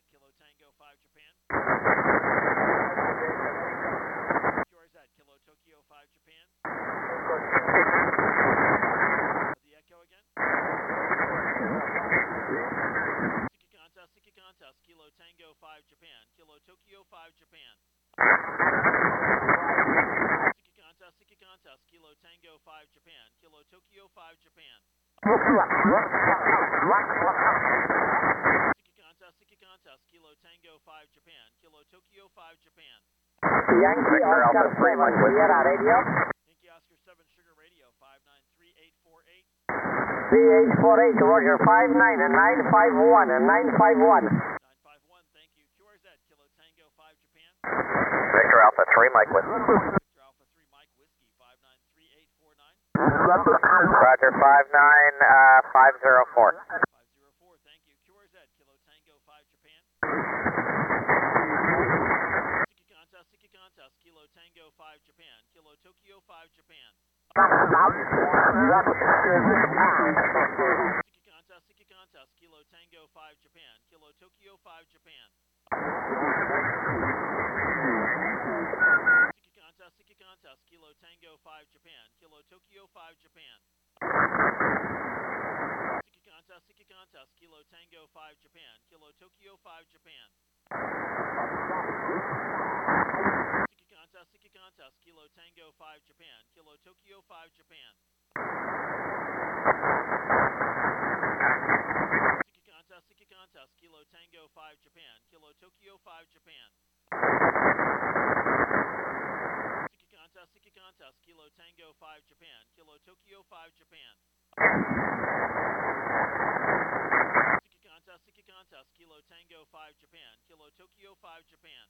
Kilo Tango 5 Japan. QRZ Kilo Tokyo 5 Japan. The Echo again. Siki Contest, Kilo Tango 5 Japan. Kilo Tokyo 5 Japan. Siki Contest, Kilo Tango 5 Japan. Kilo Tokyo 5 Japan. Siki Contest, Kilo Tango 5 Japan. Kilo Tokyo 5 Japan. Yankee Oscar 3 Mike Sierra Radio. Yankee Oscar 7 Sugar Radio 593848. CH48 Roger 59 and 951 and 951. 951, thank you. QRZ Kilo Tango 5 Japan. Victor Alpha 3 Mike Whiskey. Victor Alpha 3 Mike Whiskey 593849. Roger 59504. 504, thank you. QRZ Kilo Tango 5 Japan. Siki Contest, Kilo Tango 5 Japan. Kilo Tokyo 5 Japan. Siki Contest, Kilo Tango 5 Japan. Kilo Tokyo 5 Japan. Siki Contest, Kilo Tango 5 Japan. Kilo Tokyo 5 Japan. Siki Contest, Kilo Tango 5 Japan. Kilo Tokyo 5 Japan. Siki Contest, Kilo Tango 5 Japan. Kilo Tokyo 5 Japan. Siki Contest, Kilo Tango 5 Japan. Kilo Tokyo 5 Japan. Siki Contest, Kilo Tango 5 Japan. Kilo Tokyo 5 Japan. Siki Contest, Kilo Tango 5 Japan. Kilo Tokyo 5 Japan.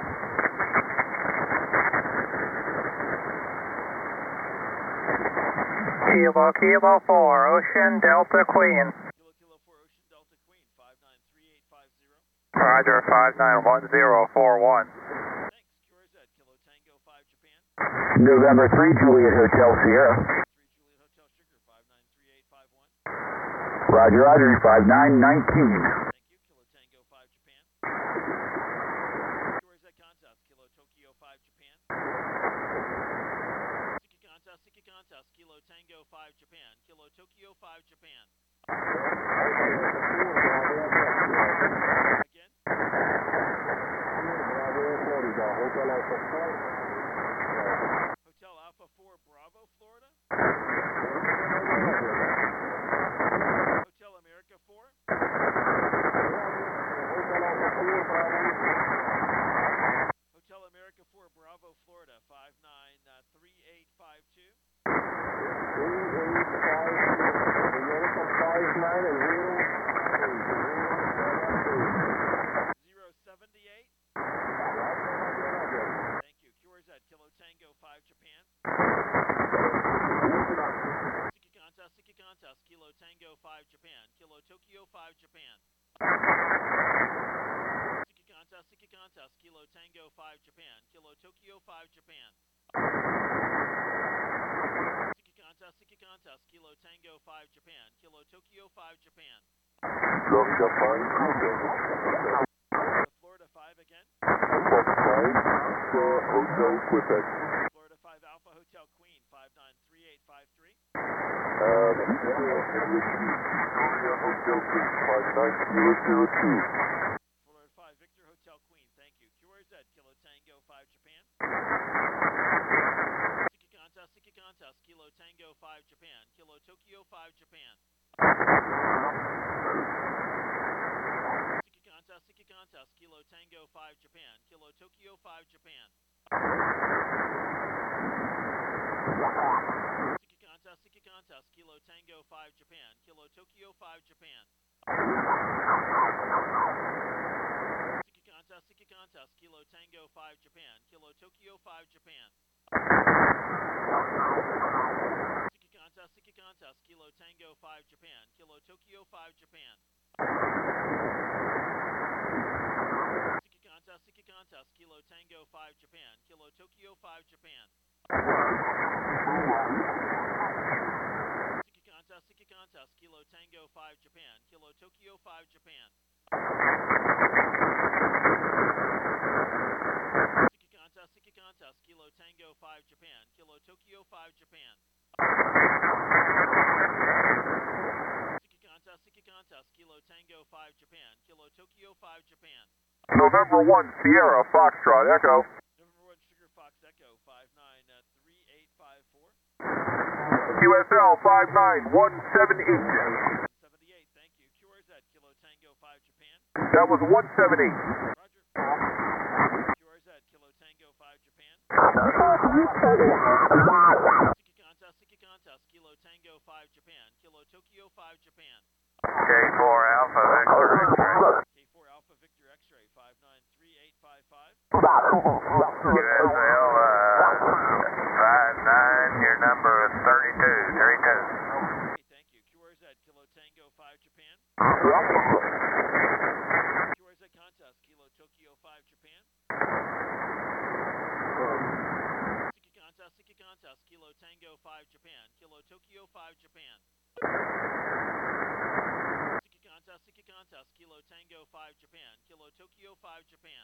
Kilo 4 Ocean Delta Queen. Kilo 4 Ocean Delta Queen 593850. Roger 591041. Thanks. QRZ Kilo Tango 5 Japan. November 3 Juliet Hotel Sierra. 3 Juliet Hotel Sugar 593851. Roger 5919. Thank you. Kilo Tango 5 Japan. QRZ Contest Kilo Tokyo 5 Japan. Siki Contest Kilo Tango 5 Japan. Kilo Tokyo 5 Japan. Again. Hotel Alpha 4 Bravo, Florida. Hotel America 4. Hotel America 4 Bravo, Florida 593852. 078. Thank you. QRZ Kilo Tango 5 Japan. Siki Contest Kilo Tango 5 Japan. Kilo Tokyo 5 Japan. Siki Contest Kilo Tango 5 Japan. Kilo Tokyo 5 Japan. Siki Contest Kilo Tango 5 Japan. Kilo Tokyo 5 Japan. Florida 5 again. Florida 5 Alpha Hotel Queen 593853. Florida 5 Victor Hotel Queen, thank you. QRZ Kilo Tango 5 Japan. Siki Contest Kilo Tango 5 Japan. Kilo Tokyo 5 Japan. Siki Contest Kilo Tango 5 Japan. Kilo Tokyo 5 Japan. Siki Contest Kilo Tango 5 Japan. Kilo Tokyo 5 Japan. Siki Contest Kilo Tango 5 Japan. Kilo Tokyo 5 Japan. Siki Contest Kilo Tango 5 Japan. Kilo Tokyo 5 Japan. Siki Contest Kilo Tango 5 Japan. Kilo Tokyo 5 Japan. Siki Contest Kilo Tango 5 Japan. Kilo Tokyo 5 Japan. 5 Japan, Kilo Tokyo 5 Japan. November 1 Sierra Foxtrot Echo. November 1 Sugar Fox Echo 593854. QSL 59178. 78, thank you. QRZ, Kilo Tango 5 Japan. That was 178. Roger. QRZ, Kilo Tango 5 Japan. Siki Contest, Kilo Tango 5 Japan, Kilo Tokyo 5 Japan. K4 Alpha Victor X-ray. K4 Alpha Victor X-ray 593855. QSL 59, your number is 3232. Okay, thank you. QRZ, Kilo Tango 5 Japan. QRZ Contest, Kilo Tokyo 5 Japan. Siki Contest, Kilo Tango 5 Japan, Kilo Tokyo 5 Japan. Siki Contest, Kilo Tango 5 Japan, Kilo Tokyo 5 Japan.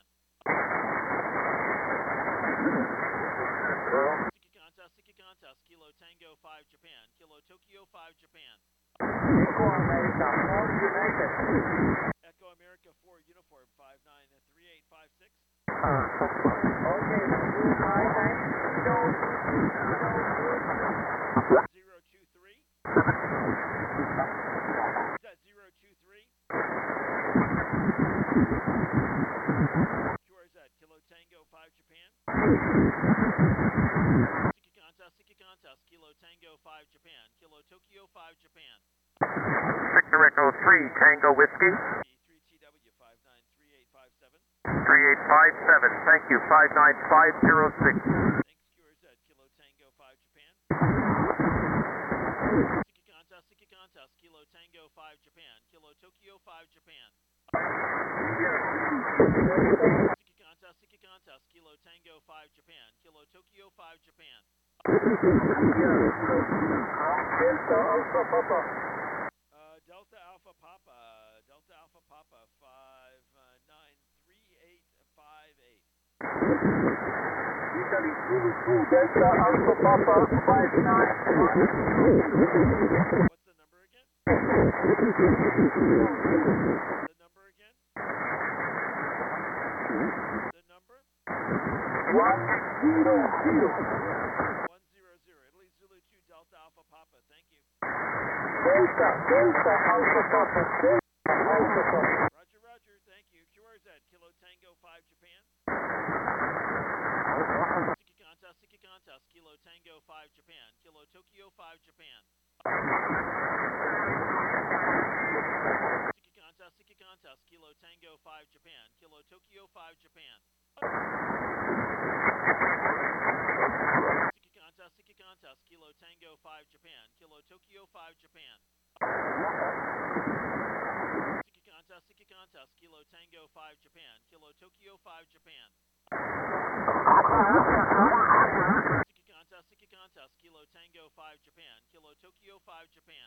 Siki Contest, Kilo Tango 5 Japan, Kilo Tokyo 5 Japan. Echo America 4 Uniform 593856. Okay, 023. Is that 023? QRZ, Kilo Tango 5 Japan. Siki Contest, Kilo Tango 5 Japan, Kilo Tokyo 5 Japan. Victor Echo 3 Tango Whiskey. 3TW 593857. 3857, thank you, 59506. Thanks, QRZ, Kilo Tango 5 Japan. Siki Contest, Kilo Tango 5 Japan, Kilo Tokyo 5 Japan. Siki Contest, Kilo Tango 5 Japan, Kilo Tokyo 5 Japan. Delta Alpha Papa 593858. Italy Zulu 2 Delta Alpha Papa 59. What's the number again? The number again? The number? 100. 100. Italy Zulu 2 Delta Alpha Papa. Thank you. Delta Alpha Papa. Alpha Papa. Roger, Roger. Thank you. QRZ, Kilo Tango 5 Japan. Siki Contest, Kilo Tango 5 Japan, Kilo Tokyo 5 Japan. Siki Contest, Kilo Tango 5 Japan, Kilo Tokyo 5 Japan. Siki Contest, Kilo Tango 5 Japan, Kilo Tokyo 5 Japan. Siki Contest, Kilo Tango 5 Japan, Kilo Tokyo 5 Japan. Siki Contest, Kilo Tango 5 Japan, Kilo Tokyo 5 Japan.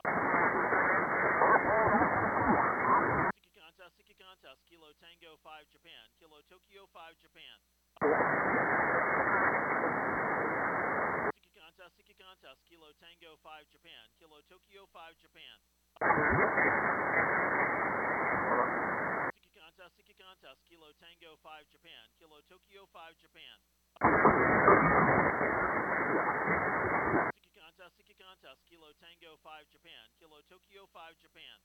Siki Contest, Kilo Tango 5 Japan, Kilo Tokyo 5 Japan. Siki Contest, Kilo Tango 5 Japan, Kilo Tokyo 5 Japan. Siki Contest, Kilo Tango 5 Japan, Kilo Tokyo 5 Japan. Siki Contest, Kilo Tango 5 Japan, Kilo Tokyo 5 Japan.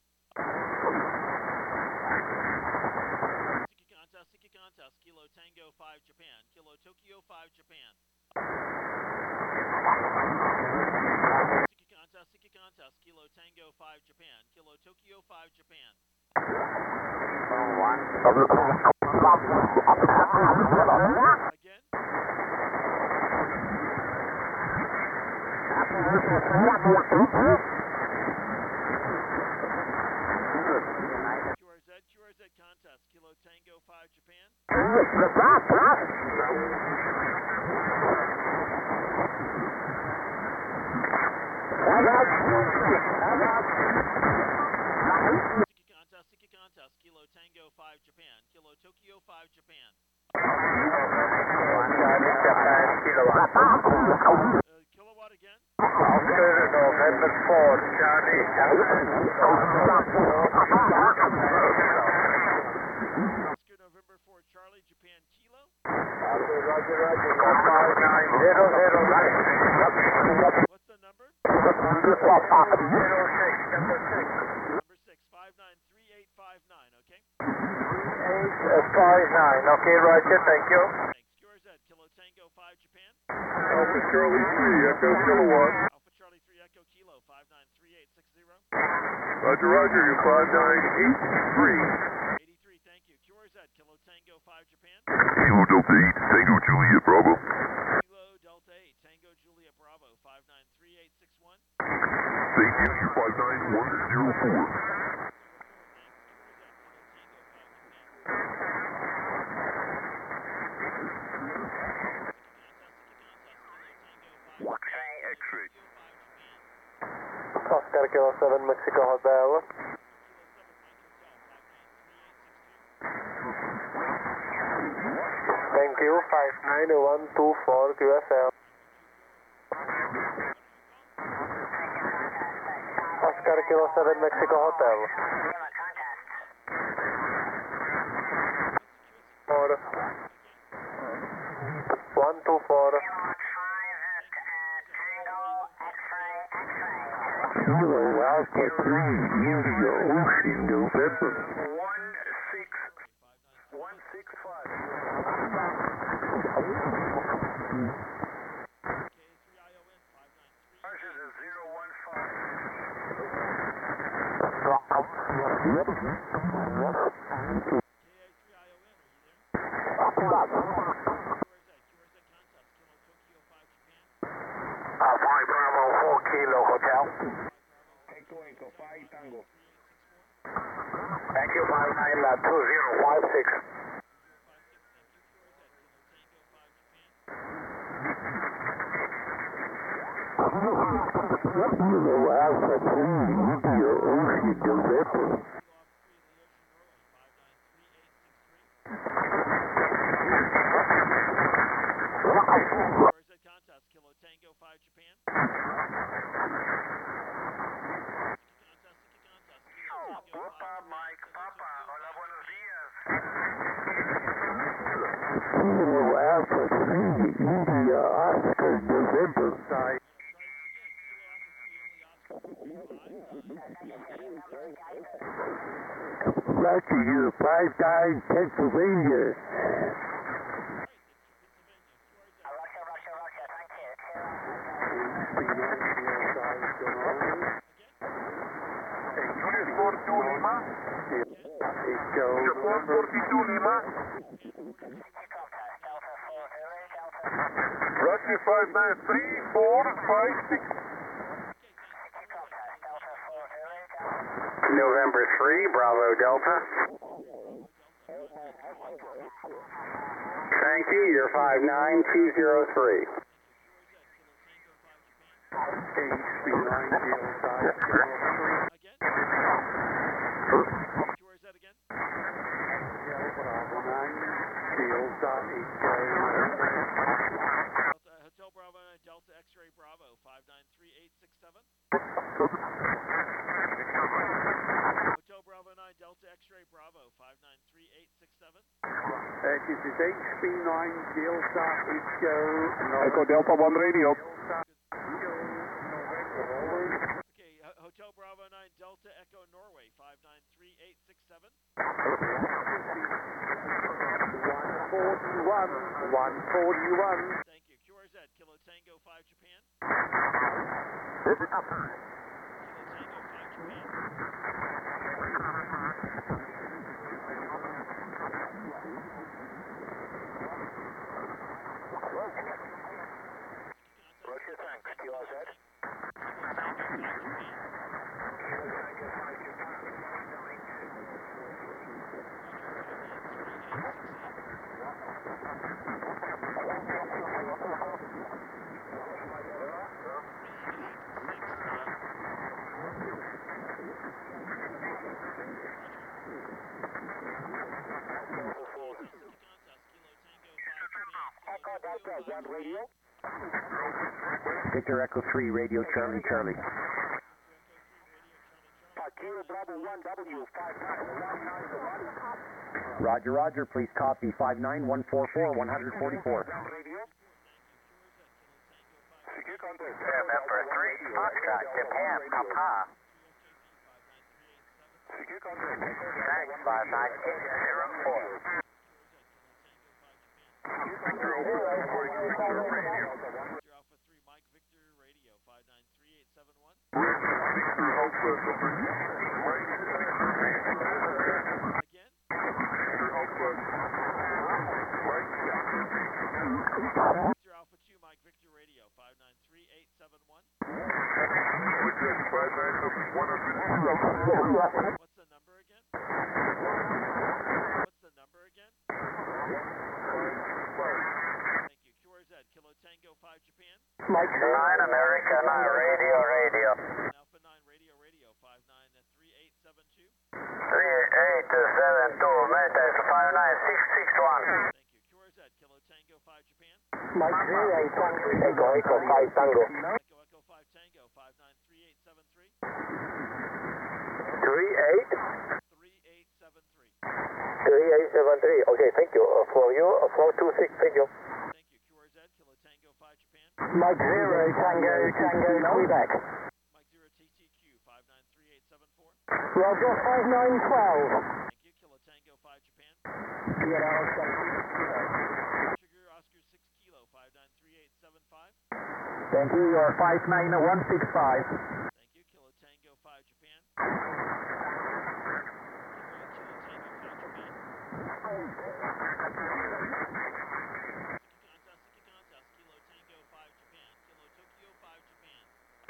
Siki Contest, Kilo Tango 5 Japan, Kilo Tokyo 5 Japan. Siki Contest, Kilo Tango 5 Japan, Kilo Tokyo 5 Japan. Again? QRZ Contest, Kilo Tango 5 Japan. Siki Contest, Kilo Tango 5 Japan, Kilo Tokyo 5 Japan. Kilowatt again? November 4 Charlie. Oscar November 4 Charlie, Japan Kilo. What's the number? Number 6, 593859, okay? 859. Okay, Roger, thank you. Thanks. QRZ, Kilo Tango 5 Japan. Alpha Charlie 3, Echo Kilowatt. Alpha Charlie 3 Echo Kilo 593860. Roger, Roger, you 5983. 83, thank you. QRZ, Kilo Tango 5 Japan. Kilo Delta 8, Tango Juliet Bravo. Kilo Delta 8 Tango Juliet Bravo 593861. Thank you, you're 59104. X-ray. Oscar Kilo 7 Mexico Hotel. Thank you, 59124 QSL. Oscar Kilo 7 Mexico Hotel. 124. Kilo Alpha 3, India Ocean November. 165. Ours is 015. Alpha Bravo 4 Kilo Hotel. Echo, 5 Tango. Thank you, 592056. Kilo Alpha 3, India Ocean November. QRZ contest, Kilo Tango 5 Japan. Papa, Mike, Papa. Hola, buenos días. Kilo Alpha 3, India Oscar November. Roger, you're 59 Pennsylvania. Unit 42 Lima. Unit 42 Lima. Roger, 593456. November 3, Bravo Delta. Thank you, you're 59203. QRZ again. Hotel Bravo 9 Delta X-Ray Bravo 593867. Hotel Bravo 9 Delta X-Ray Bravo 593867. This is HB9 Delta Echo. Echo Delta 1 radio. Okay, Hotel Bravo 9 Delta Echo Norway 593867. 141. Thank you. QRZ Kilo Tango 5 Japan. Kilo Tango 5 Japan. Roger, thanks. QRZ. Victor Echo 3, Radio Charlie Charlie. Kilo Bravo 1W 5919. Roger, roger. Please copy 59144, 144. November 3, Foxtrot, Japan, Papa. Thanks, 59804. Alpha 3 Mike Victor Radio 593-871. Again? Victor Alpha 2 Mike Victor Radio 593-871. What's the number again? What's the number again? Thank you. QRZ, Kilo Tango 5 Japan. Mike 9 America 9 Radio. Alpha 9 Radio 593-872. 3872, maintain 59661. Thank you. QRZ, Kilo Tango 5 Japan. Mike 38 Tango. Echo 5 Tango. Echo 5 Tango 593-873. 3873. Okay, thank you. For you, 426, thank you. Thank you. QRZ, Kilo Tango 5 Japan. Mike 0 Tango, Quebec. Mike 0 TTQ 593-874. Roger, 5912. Thank you. Kilo Tango 5 Japan. Sugar Oscar 6 Kilo 593-875. Thank you, you're 59165. Thank you. Kilo Tango 5 Japan. Kilo Tango 5 Japan. Kilo Tokyo 5 Japan.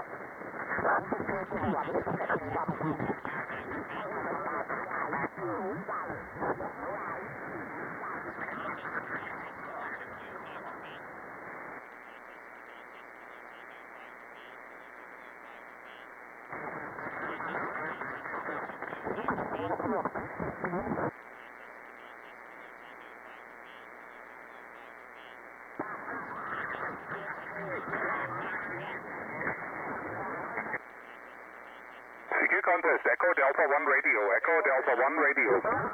CQ contest, Echo Delta 1 Radio, Echo Delta 1 Radio.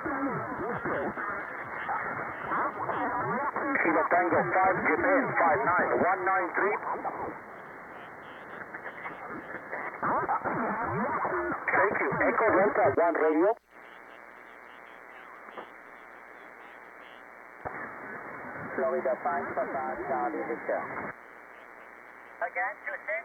Kilo Tango 5 Japan, 59193. Thank you, Echo Delta 1 Radio. Florida 5 Papa, Charlie Victor. Again, 26.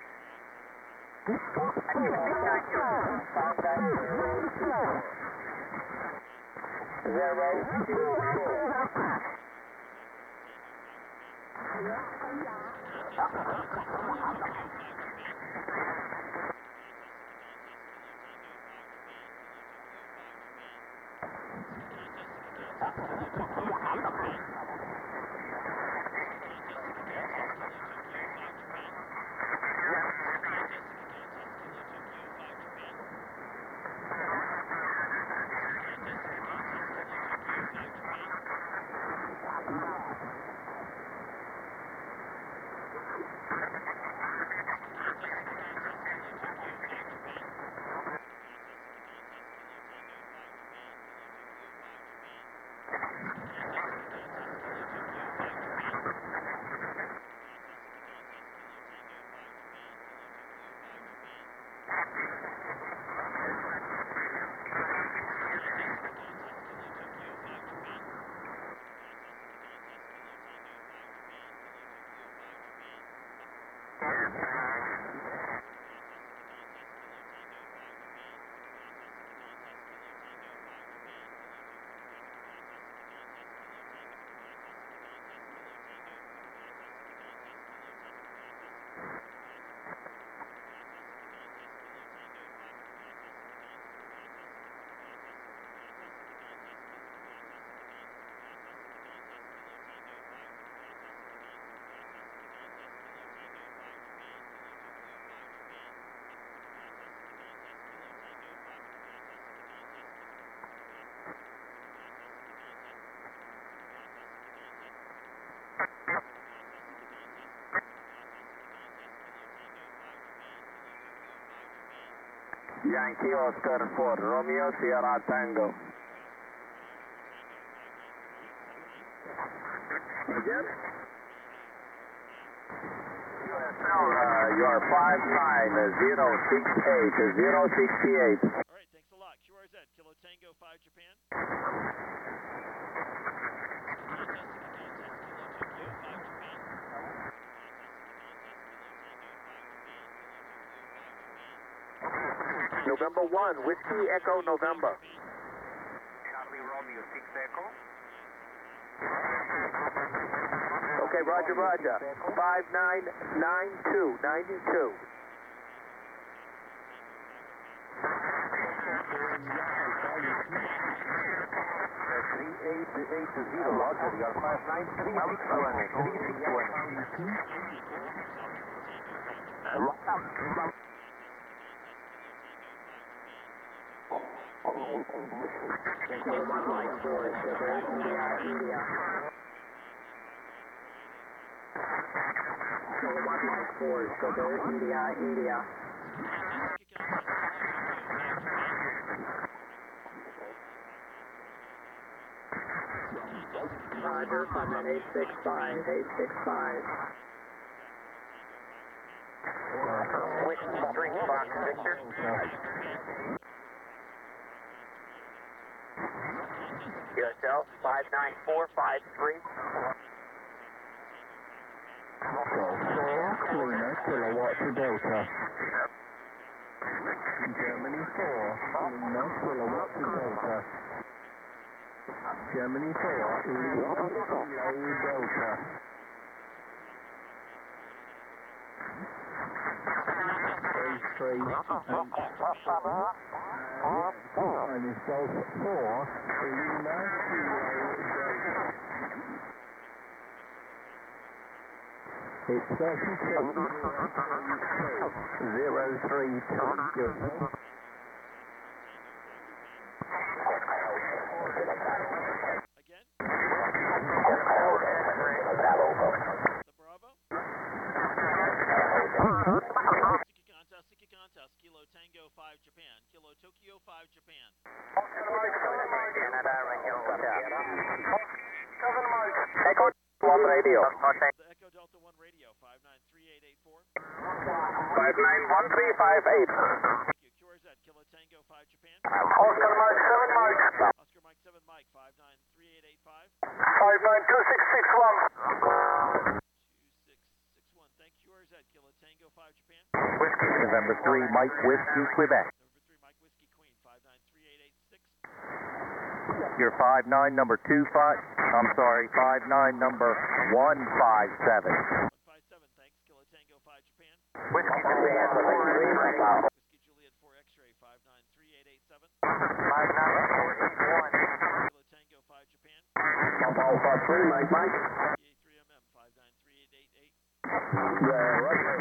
Yankee Oscar 4, Romeo Sierra Tango. You are 59068, 068. Alright, thanks a lot. QRZ, Kilo Tango 5 Japan. November 1, Whiskey Echo November. Charlie Romeo 6 Echo. Okay, roger, roger. 599292. India. Roger, 865, 865. Whiskey 3 Fox Victor. Yourself, 59453. Lima, kilowatt to Delta. Germany 4, Lima, kilowatt to Delta. Germany 4, Lima, Kilo Delta. Three, and it's Delta 4, Lima, Kilo Delta. It's 32, 032. Again? The Bravo? Siki contest, Kilo Tango 5 Japan, Kilo Tokyo 5 Japan. Canada, Echo 1 radio. The Echo Delta 1 radio, 593884. 591358. Thank you. QRZ, Kilo Tango 5 Japan. Oscar Mike 7 Mike. Oscar Mike 7 Mike, 593885. 592661. 2661. Thank you, QRZ, Kilo Tango 5 Japan. November 3, Mike Whiskey, Quebec. November 3 Mike Whiskey Queen, 593886. Your 59 number 25, I'm sorry, 59 number 157. 157, thanks. Kilo Tango 5 Japan. Whiskey Juliet 4 X-ray. Whiskey Juliet 4 X-ray, 593887. 5941. Kilo Tango 5 Japan. Alpha 3 Mike Mike. PA3MM, 593888. Roger,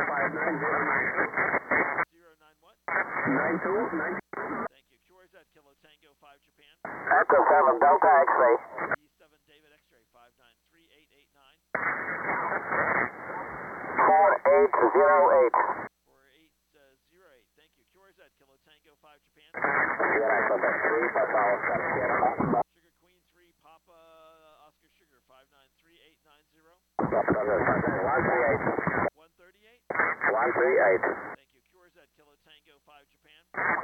5909. 09 what? 92. Thank you. QRZ, Kilo Tango 5 Japan. Echo 7 Delta X-ray. E7 David X-ray, 593889. 4808. 4808. Thank you. QRZ, Kilo Tango 5 Japan. Sugar Queen 3 Papa Oscar Sugar, 593890. 138. 138. 138. Thank you. QRZ, Kilo Tango 5 Japan.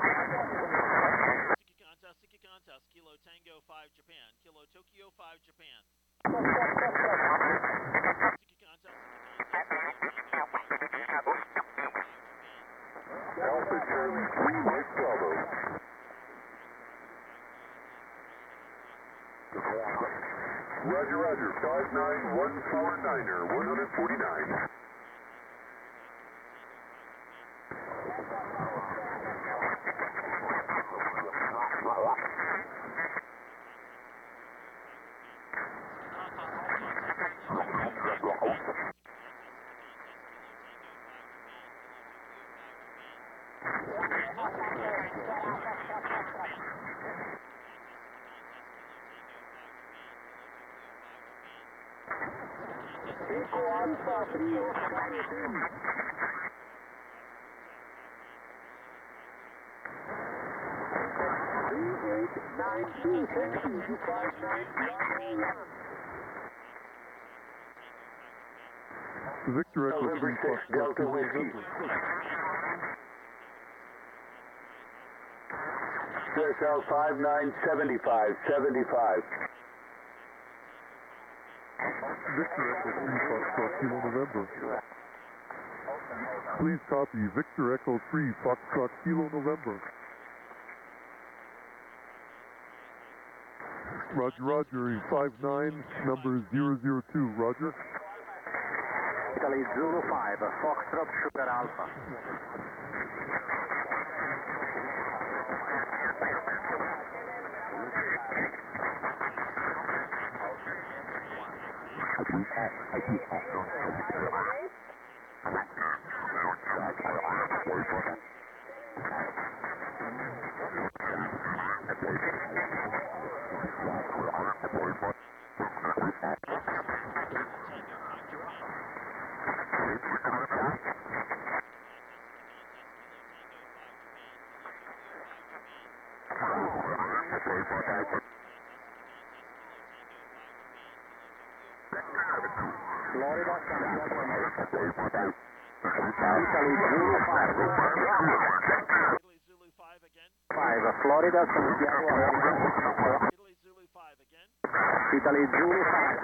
Siki contest, Kilo Tango 5 Japan, Kilo Tokyo 5 Japan. Siki contest, Alpha Charlie 3, Mike Bravo. Roger, roger, 59149er, 149. Victor Echo 3 Fox Delta Whiskey. QSL 5975, 75. Victor Echo 3 Fox Kilo November. Please copy Victor Echo 3 Foxtrot Kilo November. Roger, Roger, 59, number 002, Roger. Italy Zulu 5, Foxtrot Sugar Alpha. Florida, Santiago, America. Italy Zulu 5. Italy Zulu 5 again. 5, Florida, Santiago, America. Italy Zulu 5 again. Italy Zulu 5.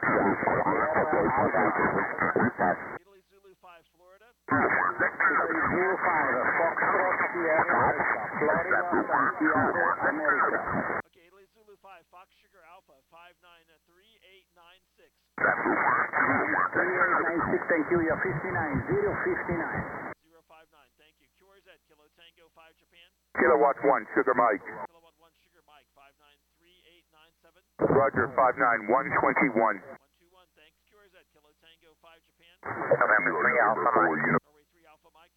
Italy Zulu 5 Florida. Italy Zulu 5, Foxtrot Sierra Alpha, Florida, Santiago, America. Okay, Italy Zulu 5 Fox Sugar Alpha 593896. 3896, thank you, you're 59, 059. 059, thank you. QRZ Kilo Tango 5 Japan. Kilowatt 1, Sugar Mike. Kilowatt 1 Sugar Mike 593897. Roger, 59121. 121, thanks. QRZ Kilo Tango 5 Japan. November 3 Alpha Mike. Norway 3 Alpha Mike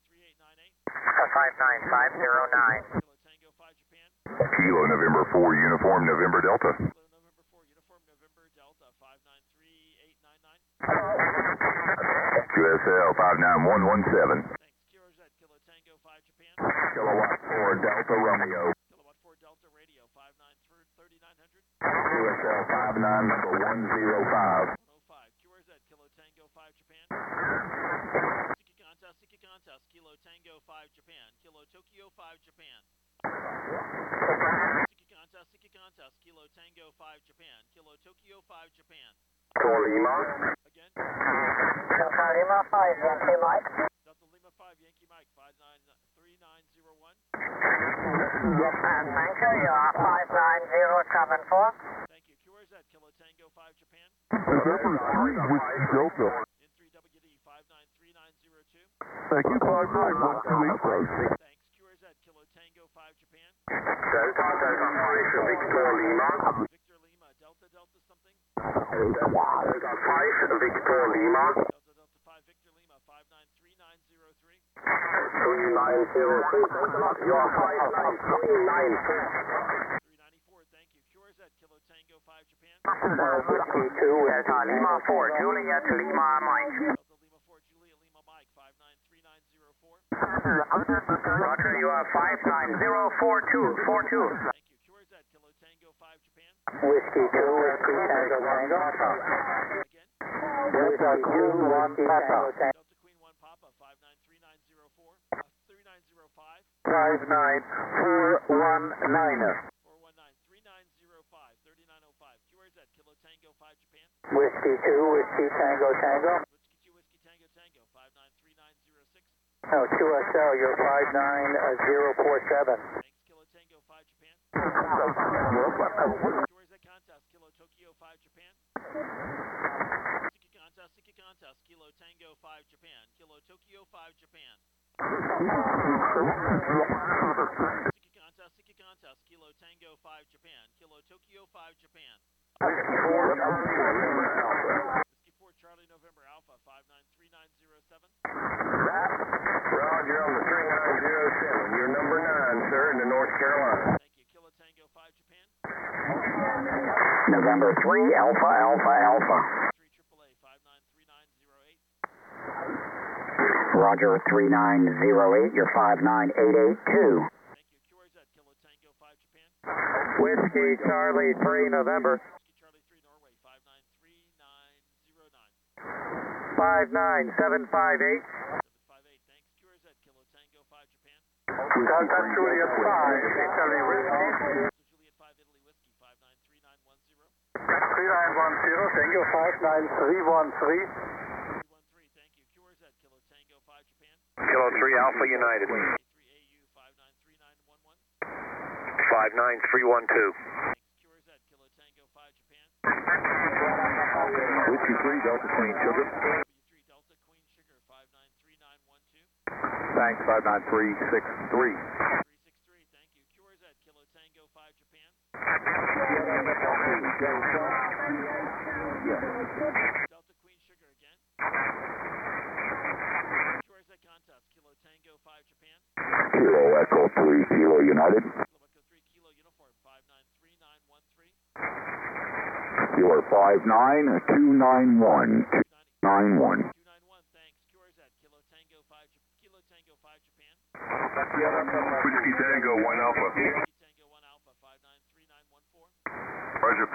593898. 59509. Kilo Tango 5 Japan. Kilo November 4 Uniform November Delta. Kilo November 4 Uniform November Delta 593899. QSL 59117. Thanks. QRZ Kilo Tango 5 Japan. Kilowatt 4 Delta Romeo. Kilowatt 4 Delta Radio 3900. QSL 59 number 105. 105. QRZ Kilo Tango 5 Japan. Siki Contest Kilo Tango 5 Japan. Kilo Tokyo 5 Japan. Siki Contest Kilo Tango 5 Japan. Kilo Tokyo 5 Japan. Lima. Again. Delta Lima 5, Yankee Mike. Delta Lima 5 Yankee Mike 593901. And thank you, you are 59074. Thank you. QRZ Kilo Tango 5 Japan. November 3 Whiskey Delta. N3WD 593902. Thank you, 59128. Thanks. QRZ Kilo Tango 5 Japan. Delta 5 Victor Lima. Victor Lima Delta Delta something. Delta 5 Victor Lima. Delta Delta 5 Victor Lima 593903. 3903. You are 59394. 394. Thank you. QRZ Kilo Tango 5 Japan. Whiskey 2, Delta Lima 4, Juliet Lima Mike. Delta Lima 4 Juliet Lima Mike 593904. Roger, you are 5904242. Thank you. QRZ Kilo Tango 5 Japan. Whiskey 2, Whiskey Tango Tango. Again. Delta Queen 1 Papa. Delta Queen 1 Papa 593904. 3905. 59419. 419 3905 3905. QRZ Kilo Tango 5 Japan. Whiskey 2, Whiskey Tango Tango. Whiskey 2 Whiskey Tango Tango 593906. No, QSL, you're 59047. Thanks. Kilo Tango 5 Japan. QRZ Contest Kilo Tokyo 5 Japan. Siki Contest Kilo Tango 5 Japan. Kilo Tokyo 5 Japan. Siki Contest Kilo Tango 5 Japan. Kilo Tokyo 5 Japan. Whiskey 4 Charlie November Alpha 593907. Roger on the 3907. You're number 9, sir, in the North Carolina. Thank you. Kilo Tango 5 Japan. November 3, Alpha Alpha Alpha. 3 AAA 593908. Roger 3908, you're 59882. Thank you. QRZ Kilo Tango 5 Japan. Whiskey Charlie 3, November. Whiskey Charlie 3 Norway 593909. 59758. 758, thanks. QRZ, Kilo Tango 5 Japan. Contact Juliet 5, Italy Whiskey. So Juliet 5 Italy Whiskey 593910. 3910, Tango 59313. 313, thank you. QRZ, Kilo Tango 5 Japan. Kilo 3 Alpha United. A3AU 593911. 59312. Thanks. QRZ, Kilo Tango 5 Japan. Whiskey 3, Delta Queen Sugar. W3 Delta Queen Sugar 593912. Thanks, 59363. 363, thank you. QRZ, Kilo Tango 5 Japan. Delta Queen Sugar again. QRZ contest, Kilo Tango 5 Japan. Kilo Echo 3, Kilo United. Kilo Echo 3 Kilo Uniform 593913. You are 59291. 291. 291, thanks. QRZ, Kilo Tango 5 Japan. Whiskey Tango 1 Alpha. Whiskey Tango 1 Alpha 593914. Roger,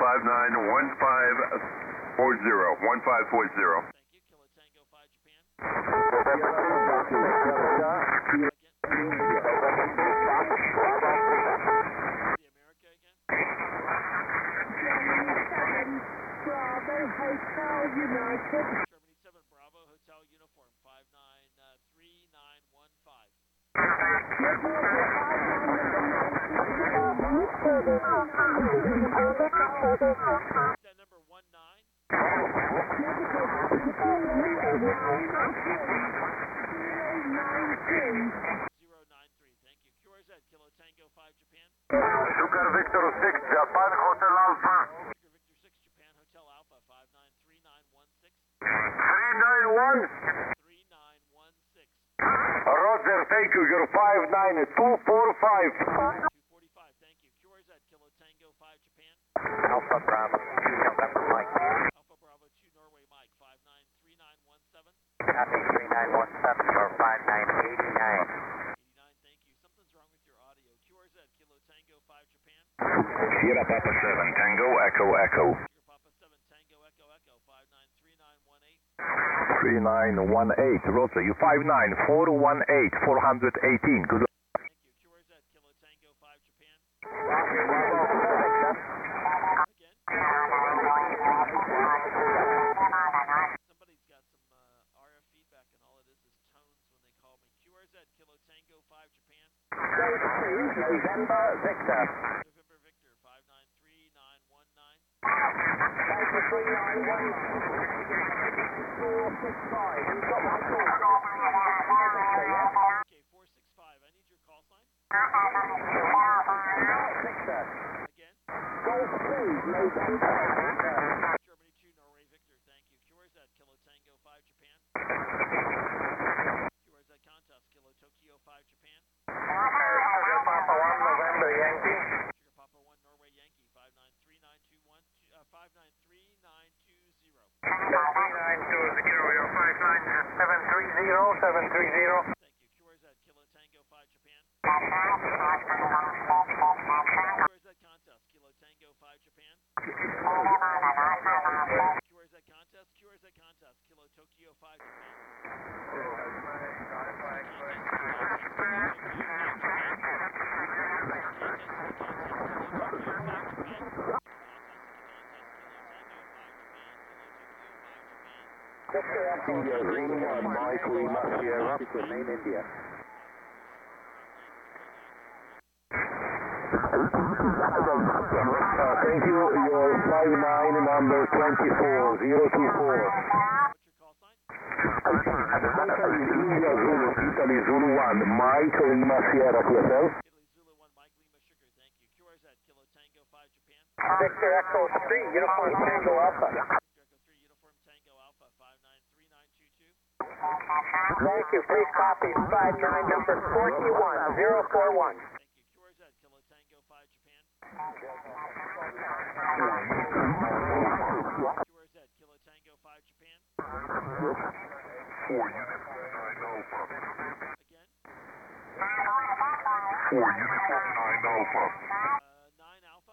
591540. 1540. Thank you. Kilo Tango 5 Japan. Again. The America again. Germany 7 Bravo Hotel Uniform 593915. That number 19. 093, thank you. QRZ, Kilo Tango 5 Japan. Sugar Victor 6, Japan Hotel Alpha. Sugar Victor 6 Japan Hotel Alpha 593916. 391. 3916. Roger, thank you. You're 59245. 245, thank you. QRZ, Kilo Tango 5 Japan. Alpha Bravo 2, November Mike. Alpha Bravo 2 Norway Mike 593917. Copy 3917 for 5989. 89, thank you. Something's wrong with your audio. QRZ, Kilo Tango 5 Japan. Sierra Papa 7, Tango Echo Echo. Sugar Papa 7 Tango Echo Echo 593918. 3918. Roger, you 59418. 418. Good. Thank you. QRZ, Kilo Tango 5 Japan. Again. Somebody's got some RF feedback, and all it is tones when they call me. QRZ, Kilo Tango 5 Japan. November Victor. November Victor 593919. Okay, 465. I need your call sign. Again. Germany 2 Norway Victor, thank you. QRZ, Kilo Tango 5 Japan. QRZ contest, Kilo Tokyo 5 Japan. Sugar Papa 1, November Yankee. Sugar Papa 1 Norway Yankee 593921 5939220. 3920, you're 59730, 730. Thank you. QRZ, Kilo Tango 5 Japan. QRZ contest, Kilo Tango 5 Japan. QRZ contest, Kilo Tokyo 5 Japan. Mike Lima Sierra. Main India. Thank you. You're 59, number 24024. What's your call sign? India Zulu, Italy Zulu 1, Mike Lima Sierra to yourself. Italy Zulu 1 Mike Lima Sugar, thank you. QRZ, Kilo Tango 5 Japan. Victor Echo 3, Uniform Tango Alpha. Victor Echo 3 Uniform Tango Alpha 593922. Thank you. Please copy 59 number 41041. Thank you. QRZ, Kilo Tango 5 Japan. QRZ, Kilo Tango 5 Japan. 4 Uniform 9 Alpha. Again. 4 Uniform 9 Alpha. 9 Alpha.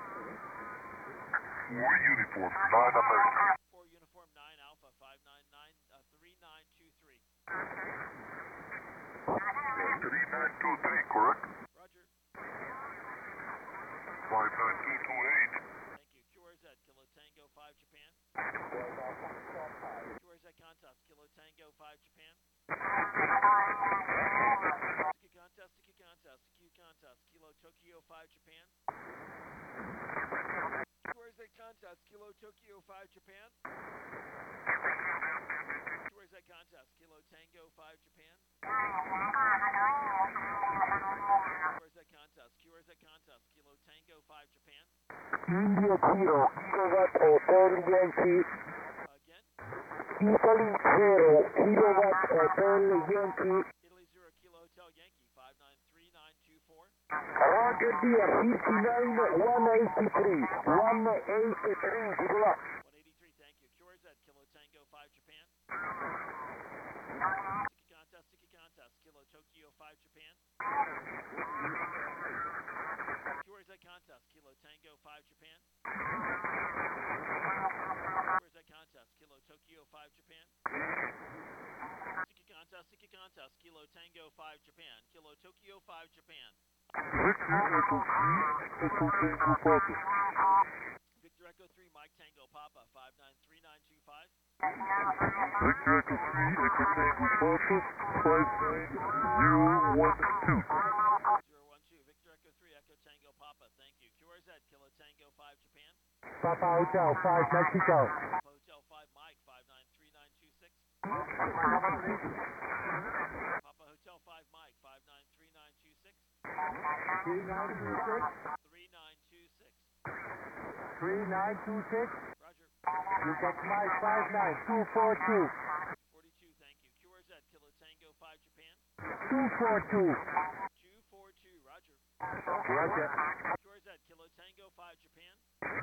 4 Uniform 9 America. 4 Uniform 9 Alpha 5990. 3923, correct? Roger. 59228. Thank you. QRZ, Kilo Tango 5 Japan. QRZ contest, Kilo Tango 5 Japan. Siki contest, Kilo Tokyo 5 Japan. QRZ contest, Kilo Tokyo 5 Japan. QRZ contest, Kilo Tango 5 Japan. QRZ contest, Kilo Tango 5 Japan. India Zero, Kilowatt Hotel Yankee. Again, Italy Zero, Kilowatt Hotel Yankee. Italy 0 Kilo Hotel Yankee 593924. Roger dear, 59 183. 183, good luck. 183, thank you. QRZ, Kilo Tango 5 Japan. Siki contest, Kilo Tokyo 5 Japan. QRZ contest, Kilo Tango 5 Japan. QRZ contest, Kilo Tokyo 5 Japan. Siki contest, Kilo Tango 5 Japan. Kilo Tokyo 5 Japan. Victor Echo 3, Mike Tango Papa 593925. Victor Echo 3, Echo Tango Papa, 59012. 012, Victor Echo 3, Echo Tango Papa, thank you. QRZ, Kilo Tango 5 Japan. Papa Hotel 5 Mexico. Papa Hotel 5 Mike 593926. Papa Hotel 5 Mike 593926. 3926. 3926. 3926. Roger. You got Mike 59242. 42, thank you. QRZ, Kilo Tango 5 Japan. 242. 242, Roger. Roger. QRZ, Kilo Tango 5 Japan.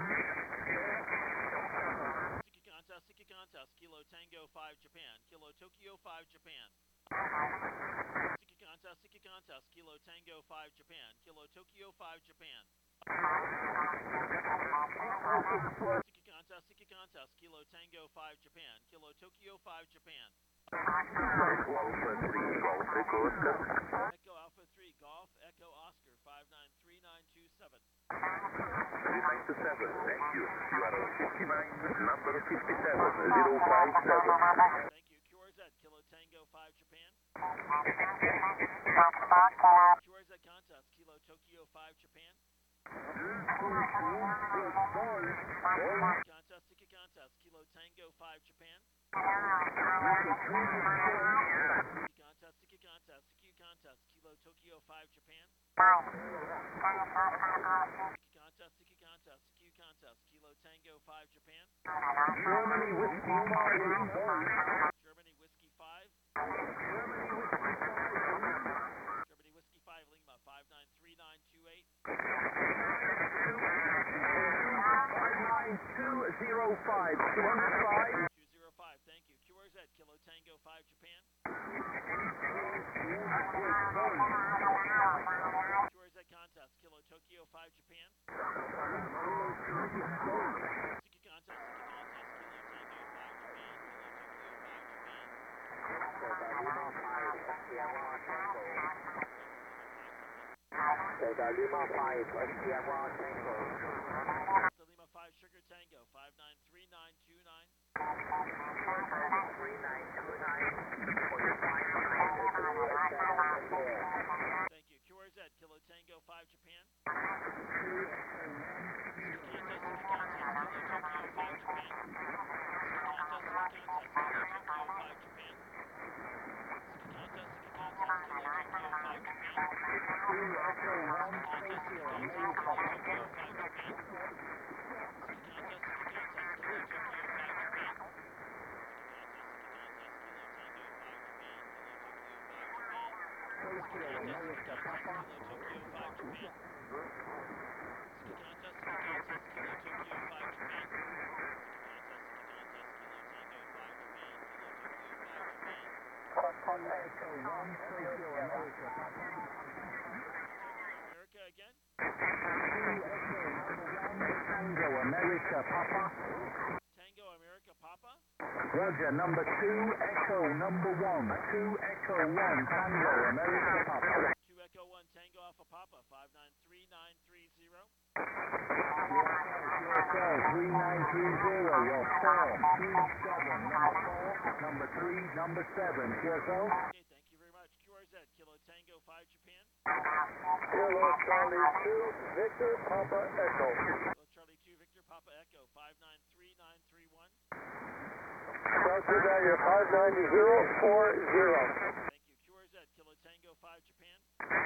Siki contest, Kilo Tango 5 Japan. Kilo Tokyo 5 Japan. Siki contest, Kilo Tango 5 Japan. Kilo Tokyo 5 Japan. Siki contest, Kilo Tango 5 Japan. Kilo Tokyo 5 Japan. Echo Alpha 3 Golf Echo Oscar 593927. 397, thank you. You are on 59, number 57, 057. Thank you. QRZ, Kilo Tango 5 Japan. QRZ contest, Kilo Tokyo 5 Japan. Siki contest, Kilo Tango 5 Japan. Siki contest, Kilo Tokyo 5 Japan. Siki contest, Kilo Tango 5 Japan. Germany Whiskey 5. Germany Whiskey 5. Germany Whiskey 5 Lima 593928. 205. 205, thank you. QRZ, Kilo Tango 5 Japan. QRZ contest, Kilo Tokyo 5 Japan. Siki contest, Kilo Tango 5 Japan. Kilo Tokyo 5 Japan. The Lima 5 Sugar Tango 593929. Thank you. QRZ, Kilo Tango 5 Japan. America again. Tango America Papa. Tango America Papa. Roger, number 2, Echo, number 1, 2, Echo 1, Tango, America Papa. 2 Echo 1 Tango Alpha Papa, 593930. QSL 3930, your 4, 27, number 4, number 3, number 7, QSL. Okay, thank you very much. QRZ, Kilo Tango 5 Japan. Kilo Charlie 2, Victor Papa Echo. Kilo Charlie 2 Victor Papa Echo, 593931. Roger that, you're 59040. Thank you. QRZ, Kilo Tango 5 Japan.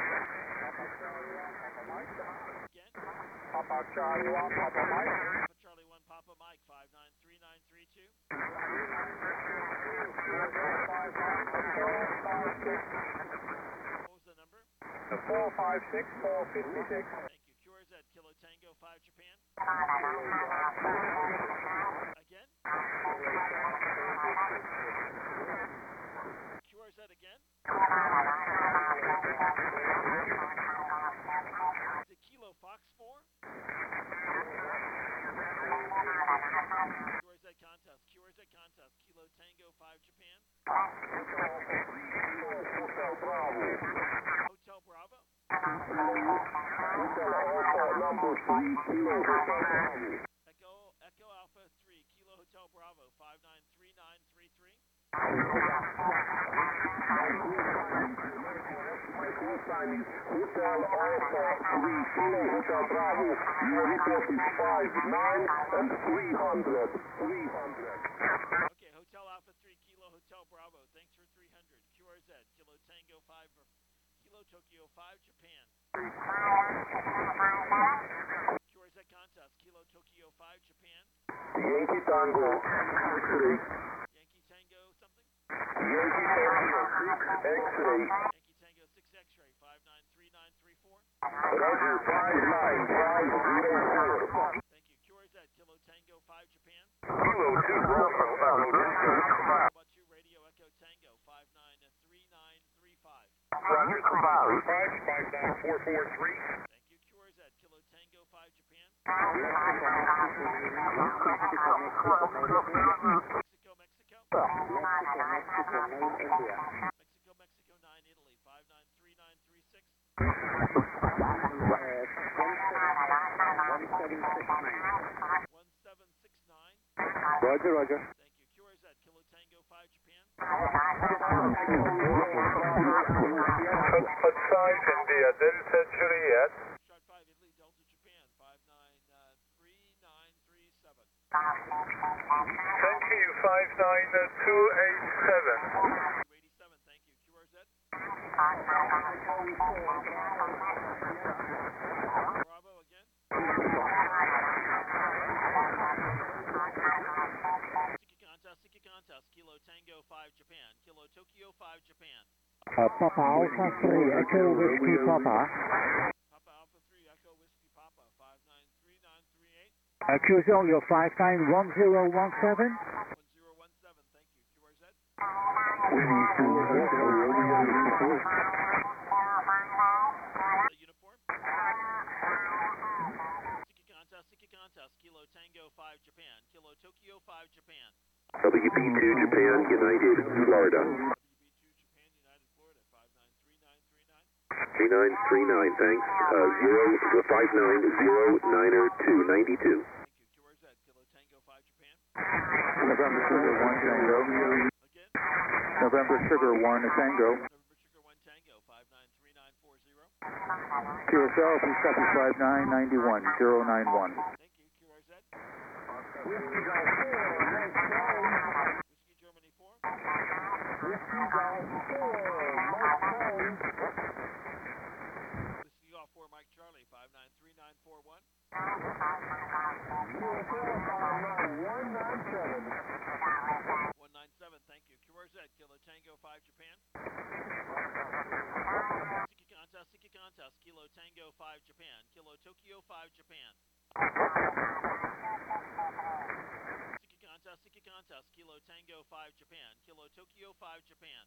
Again. Papa Charlie 1, Papa Mike. Papa Charlie 1 Papa Mike, 593932. What was the number? 456, 456. Thank you. QRZ, Kilo Tango 5 Japan. Again. QRZ again. The Kilo Fox 4. QRZ contest. QRZ contest. Kilo Tango 5 Japan. Hotel Bravo. Number 3, Kilo Hotel Bravo. Echo Alpha 3 Kilo Hotel Bravo 593933. Hotel Alpha 3, Kilo Hotel Bravo. Your report is 59 and 300. 300. Okay, Hotel Alpha 3 Kilo Hotel Bravo. Thanks for 300. QRZ Kilo Tango 5 Kilo Tokyo 5 Japan. QRZ contest Kilo Tokyo 5 Japan. Yankee Tango 6 Yankee Tango something. Yankee Tango 6 X-ray. Yankee Tango 6 X-ray 593934. Roger 59504. Thank you. QRZ Kilo Tango 5 Japan. Kilo 2 Bravo. About 2 Radio Echo Tango 593935. Roger Cavalry. 559443. Thank you. QRZ Kilo Tango 5 Japan. Mexico 9 Italy 593936. 1769. Roger, Roger. Thank you. QRZ Kilo Tango 5 Japan. Foot 5 India, Delta Juliet. Shot 5 Italy Delta Japan 593937. Thank you, 59287. 287. Thank you. QRZ. Bravo again. Siki contest. Kilo Tango 5 Japan. Kilo Tokyo 5 Japan. Papa Alpha 3, Echo Whiskey Papa. Papa Alpha 3 Echo Whiskey Papa 593938. QSL, your 591017. 1017. Thank you. QRZ. The uniform. Siki contest. Kilo Tango 5 Japan. Kilo Tokyo 5 Japan. WB2 Japan United Florida. WB2 Japan United Florida 593939. 3939, thanks. 5909292. Thank you. QRZ Kilo Tango 5 Japan. November Sugar 1 Tango. Again. November Sugar 1 Tango. November Sugar 1 Tango 593940. QSL, please copy 5991091. Thank you. QRZ. Whiskey Germany 4. Whiskey Golf 4 Mike Charlie 593941. 197. Thank you. QRZ Kilo Tango 5 Japan. Siki contest. Kilo Tango 5 Japan. Kilo Tokyo 5 Japan. Siki contest. Kilo Tango 5 Japan. Kilo Tokyo 5 Japan.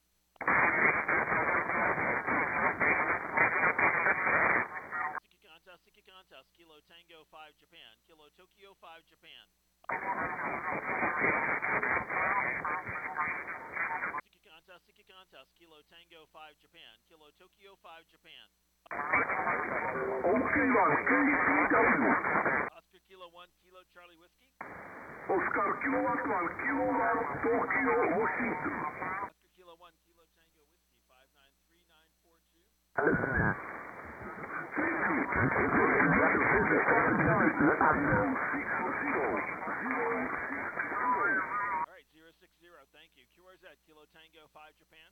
Siki contest. Kilo Tango 5 Japan. Kilo Tokyo 5 Japan. Siki Contest, Kilo Tango 5 Japan, Kilo Tokyo 5 Japan. OK 1, Oscar Kilo 1, Kilo Charlie Whiskey. Oscar Kilo 1, Kilo 1, Tokyo, Washington. Oscar Kilo 1, Kilo Tango Whiskey, 593942. Alright, 060, thank you. QRZ, Kilo Tango 5 Japan.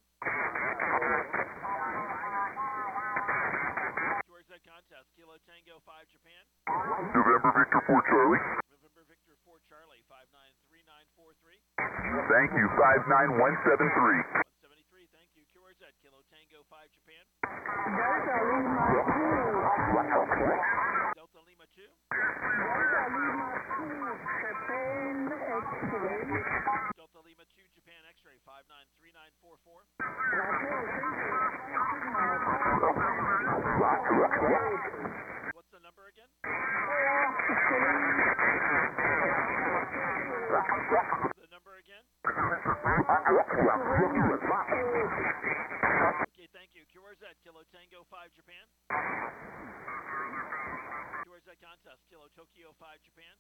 QRZ Contest, Kilo Tango 5 Japan. November Victor 4 Charlie. November Victor 4 Charlie, 593943. Thank you, 59173. 173, thank you. QRZ, Kilo Tango 5 Japan. Delta Lima 2. Delta Lima 2. Delta Lima 2, Japan X-ray. Delta Lima 2, Japan X-ray, 593944. What's the number again? The number again? Okay, thank you. QRZ, Kilo Tango 5 Japan. QRZ Contest, Kilo Tokyo 5 Japan.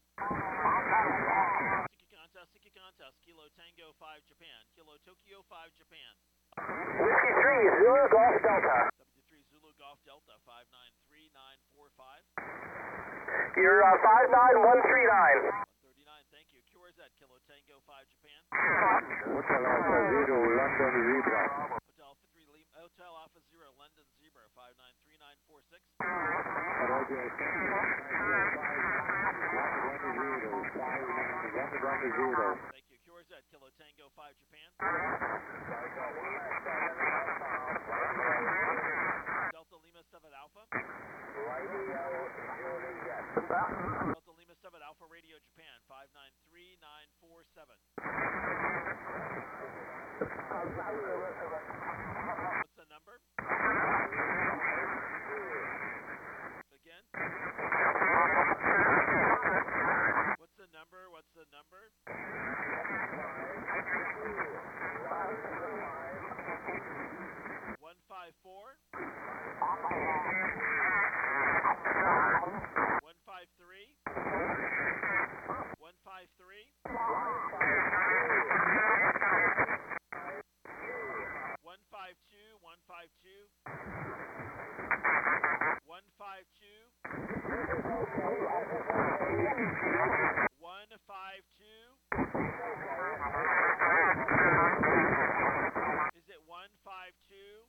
Siki Contest, Kilo Tango 5 Japan. Kilo Tokyo 5 Japan. Whiskey 3, Zulu Golf Delta. 73 Zulu Golf Delta, 593945. You're 59139. 139, thank you. QRZ, Kilo Tango 5 Japan. Hotel Alpha 0, London Zebra. Hotel Alpha 0, London Zebra, 593946. Thank you. QRZ, Kilo Tango 5 Japan. Delta Lima 7 Alpha. Delta Lima 7 Alpha Radio Japan, 593947. What's the number? Again? What's the number? What's the number? 154. 153. 153. 152. 152. 152. 152. Is it 152?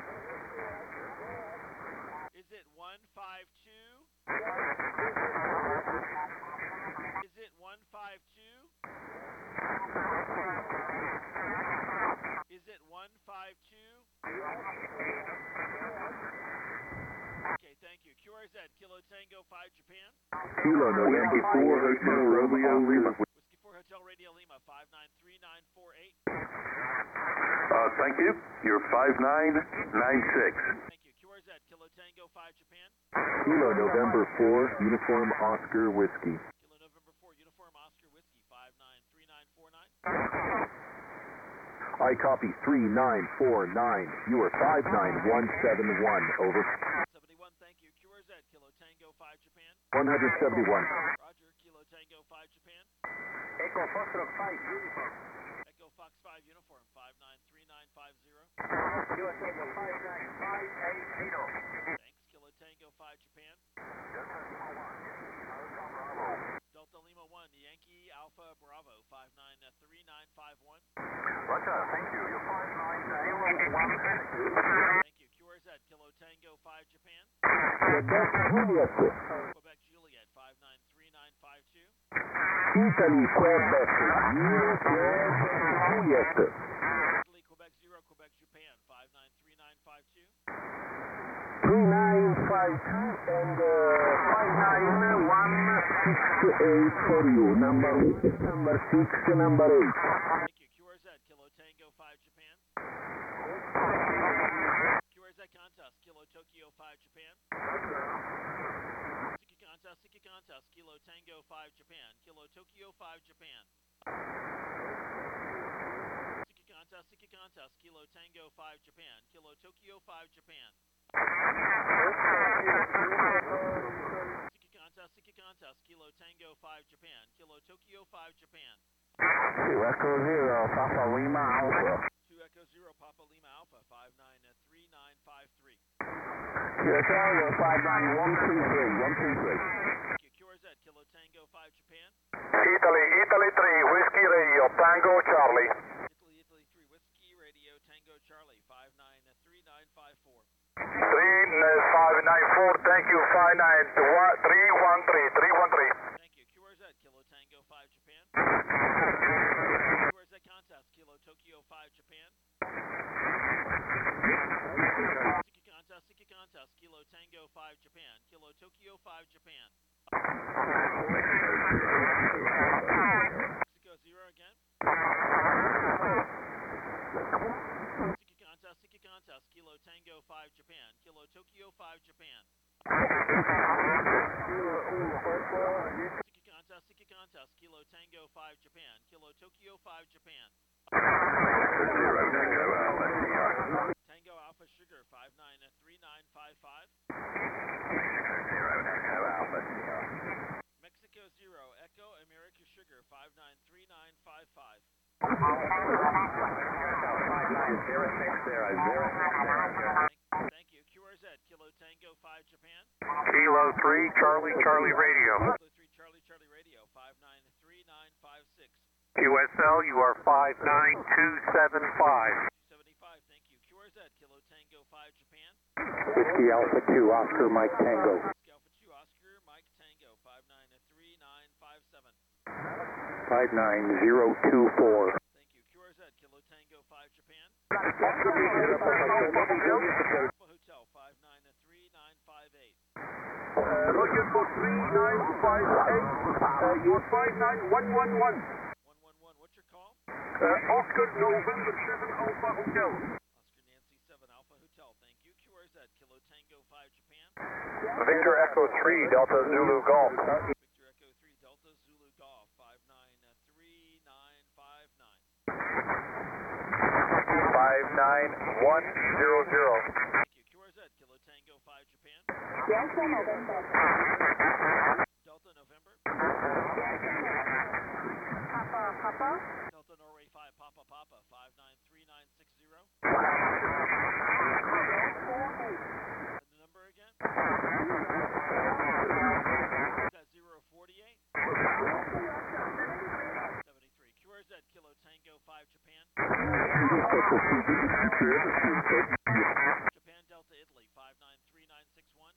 Is it 152? Is it 152? Is it 152? Okay, thank you. QRZ, Kilo Tango 5 Japan. Kilo November 4 Hotel Radio Lima. Whiskey 4 Hotel Radio Lima, 593948. Thank you. You're 5996. Thank you. QRZ, Kilo Tango 5 Japan. Kilo November 4, Uniform Oscar Whiskey. Kilo November 4, Uniform Oscar Whiskey, 593949. I copy 3949. You are 59171. Over. 71, thank you. QRZ, Kilo Tango 5 Japan. 171. Roger, Kilo Tango 5 Japan. Echo Foxtrot 5, uniform. Echo Fox 5 Uniform, 593950. US Echo 59580. Thanks, Kilo Tango 5 Japan. Delta Lima 1, Yankee Alpha Bravo, 593951. Roger, thank you. You're 59016. Thank you. QRZ, Kilo Tango 5 Japan. Quebec Juliet, 593952. Italy, Quebec, Juliet. Italy, Quebec 0, Quebec Japan, 593952. 3952 and 59168 for you. Number 6, number 8. Thank you. QRZ, Kilo Tango 5 Japan. QRZ Contest, Kilo Tokyo 5 Japan. Suzuki Contest, Kilo Tango 5 Japan, Kilo Tokyo 5 Japan. Siki Contest, Kilo Tango 5 Japan, Kilo Tokyo 5 Japan. Siki Contest, Kilo Tango 5 Japan, Kilo Tokyo 5 Japan. 2 Echo 0, Papa Lima Alpha. 2 Echo 0, Papa Lima Alpha, 593953. QSL 59123, 123. QRZ, Kilo Tango 5 Japan. Italy 3, Whiskey Radio, Tango Charlie. Italy 3, Whiskey Radio, Tango Charlie, 593954. 3594, thank you, 313. Thank you. QRZ, Kilo Tango 5 Japan. QRZ Contest, Kilo Tokyo 5 Japan. Siki Contest, Kilo Tango 5 Japan, Kilo Tokyo 5 Japan. Mexico 0 again. Siki Contest, Kilo Tango 5 Japan, Kilo Tokyo 5 Japan. Siki Contest, Kilo Tango 5 Japan, Kilo Tokyo 5 Japan. Tango Alpha Sugar 593955. Mexico 0, Echo America Sugar 593955. 59060. Thank you. QRZ, Kilo Tango 5 Japan. Kilo 3, Charlie Radio. Kilo 3 Charlie Radio 593956. QSL, you are 59275. 275, thank you. QRZ, Kilo Tango 5 Japan. Whiskey Alpha 2, Oscar Mike Tango. Whiskey Alpha 2, Oscar Mike Tango 593957. 59024. Thank you. QRZ, Kilo Tango 5 Japan. Alpha Hotel 593958. Roger for 3958. You're 59111. 111, what's your call? Oscar November 7 Alpha Hotel. Oscar Nancy 7 Alpha Hotel, thank you. QRZ, Kilo Tango 5 Japan. Victor Echo 3, Delta Zulu Golf. Victor Echo 3 Delta Zulu Golf 593959. 59100. Thank you. QRZ, Kilo Tango 5 Japan. Delta November. Delta November. Papa. Delta Norway 5 Papa 593960. And the number again? Is that 048? 73. QRZ, Kilo Tango 5 Japan. Japan Delta Italy 593961.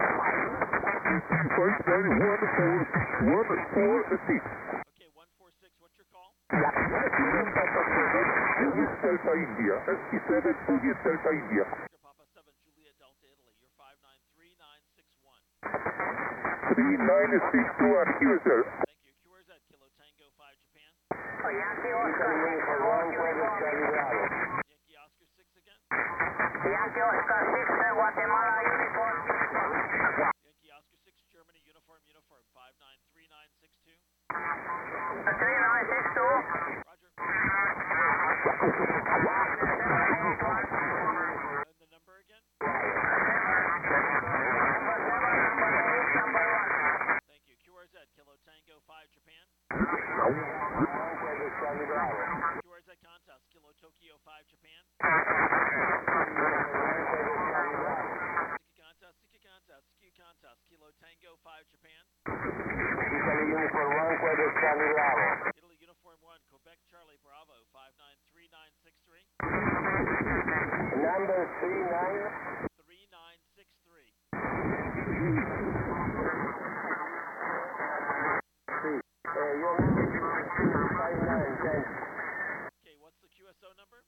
Okay, 146, what's your call? Oscar Papa 7 Juliet Delta Italy, you're 593961. 3962 on QSL. Thank you. QRZ, Kilo Tango 5 Japan. Yankee Oscar 6 uniform. Yankee Oscar 6 again. Yankee Oscar 6 Guatemala uniform. Yankee Oscar 6 Germany uniform 593962. 3962. Roger. And the number again? Thank you. QRZ, Kilo Tango 5 Japan. QRZ Contest, Kilo Tokyo 5 Japan. Siki Contest, Kilo Tango 5 Japan. Italy Uniform 1, Quebec Charlie Bravo 593963. Number 3963. Okay, what's the QSO number?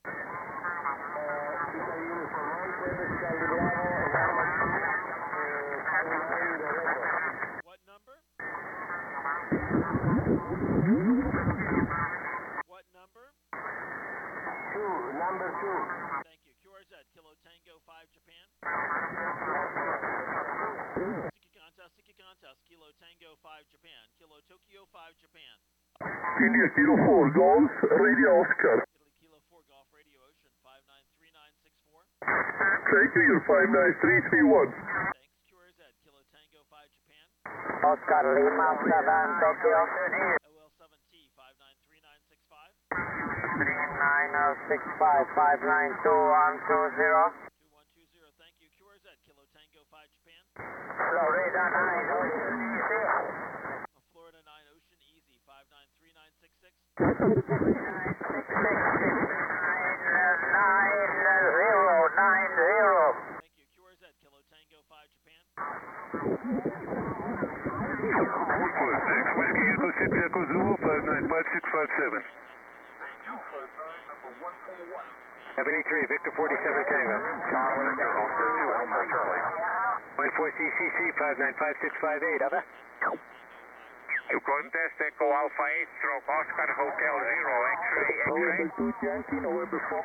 What number? What number? Number 2. Thank you. QRZ, Kilo Tango 5 Japan. Siki Contest, Kilo Tango 5 Japan, Kilo Tokyo 5 Japan. India Kilo 4 Golf, Radio Oscar. Italy Kilo 4 Golf Radio Ocean 593964. Thank you, you're 59331. Thanks, QRZ, Kilo Tango 5 Japan. Oscar Lima 7 Tokyo. OL7T 593965. 3965 592 120. 2120, thank you, QRZ, Kilo Tango 5 Japan. Florida 9 Ocean Easy. Florida 9 Ocean Easy 593966. 9090. Thank you, QRZ, Kilo Tango 5 Japan. Whiskey Echo 6 Echo Zulu 595657. 73, Victor 47 Tango. 14 CCC 595658, over. Contest Echo Alpha 8 stroke Oscar Hotel 0 X-ray November 2 Yankee, November Fox.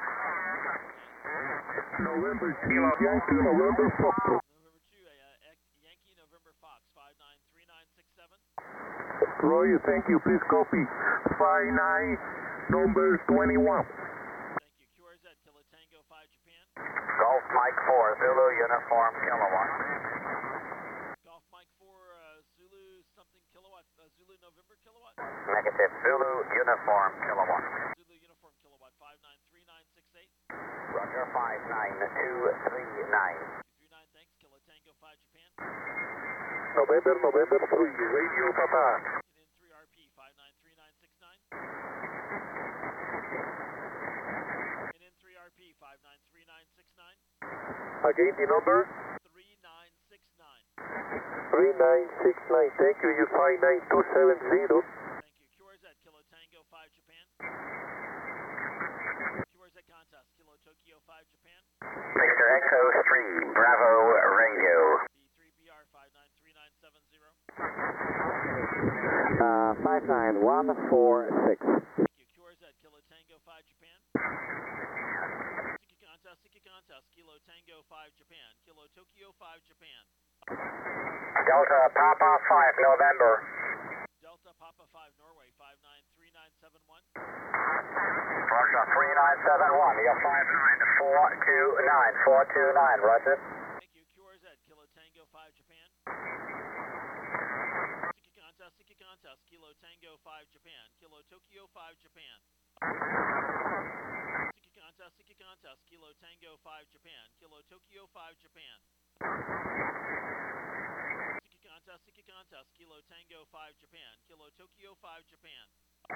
November 2 Yankee, November Fox. November 2, Yankee November Fox 593967. Roy, thank you. Please copy. 59, number 21. Thank you, QRZ, Kilo Tango 5 Japan. Golf Mike 4 Zulu Uniform Kilowatt. Golf Mike 4 Zulu something kilowatt, Zulu November kilowatt. Negative Zulu Uniform Kilowatt. Zulu Uniform kilowatt 593968. Roger 59239. 239, thanks, Kilo Tango 5 Japan. November 3, Radio Papa. And in 3RP 593969. And in 3RP 593969. Again, the number? 3969. 3969. Thank you. You're 59270. Thank you, QRZ, Kilo Tango 5 Japan. QRZ contest, Kilo Tokyo 5 Japan. Victor Echo 3 Bravo Radio. B3BR 593970. 59146. Thank you, QRZ, Kilo Tango 5 Japan. Siki contest, Kilo Tango 5 Japan, Kilo Tokyo 5 Japan. Delta Papa 5 November. Delta Papa 5 Norway 593971. Russia 3971. You're 59429. 429. Roger. Thank you, QRZ, Kilo Tango 5 Japan. Siki contest, Kilo Tango 5 Japan, Kilo Tokyo 5 Japan. Siki contest, Kilo Tango 5 Japan, Kilo Tokyo 5 Japan. Siki contest, Kilo Tango 5 Japan, Kilo Tokyo 5 Japan.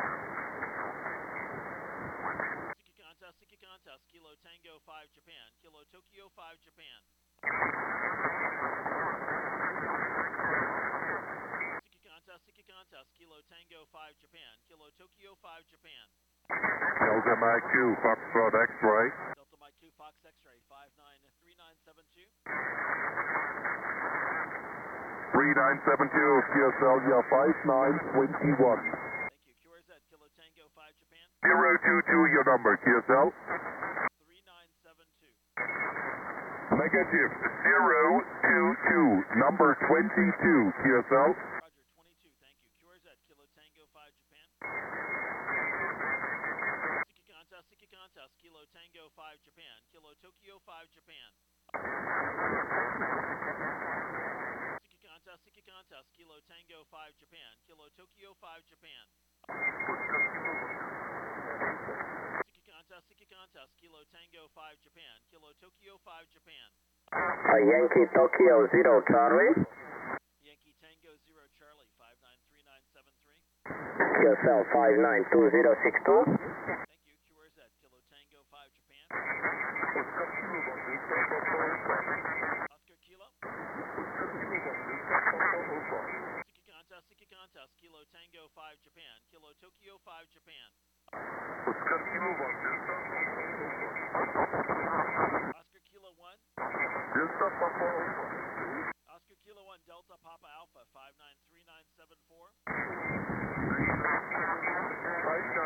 Siki contest, Kilo Tango 5 Japan, Kilo Tokyo 5 Japan. Siki contest, Kilo Tango 5 Japan, Kilo Tokyo 5 Japan. Delta Mike 2, Foxtrot X-Ray. Delta Mike 2 Fox X-ray 593972. 3972, QSL, you're 5921. Thank you, QRZ, Kilo Tango 5 Japan. 022, your number, QSL. 3972. Negative 022, number 22, QSL. Roger, 22, thank you. QRZ, Kilo Tango 5 Japan. Siki contest, Kilo Tango 5 Japan, Kilo Tokyo 5 Japan. Siki contest, Kilo Tango 5 Japan, Kilo Tokyo 5 Japan. Siki contest, Kilo Tango 5 Japan, Kilo Tokyo 5 Japan. Yankee Tokyo 0 Charlie. Yankee Tango 0 Charlie 593973. QSL 592062. Thank you, QRZ, Kilo Tango 5 Japan. Oscar Kilo. Siki contest, Kilo Tango 5 Japan, Kilo Tokyo 5 Japan. Oscar Kilo 1. Oscar Kilo 1 Delta Papa Alpha 593974.